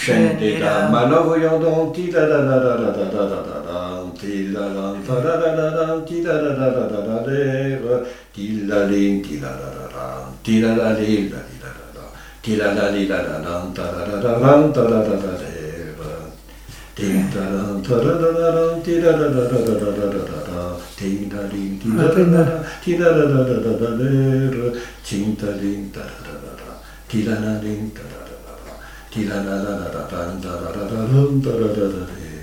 Shendida Manovoyandon Tila da da da da da da da da da Tila da da da da da Tila da da da da da da Tila lin Tila da da da Tila da lin da da da Tila da li da da da da da da da da da da da Tila da da da da da Tila da da da da da da da da Tila lin Tila da da Tila da da da da da da Cinta lin da da da da Tila na lin da da Tila da da da da da da da da da da da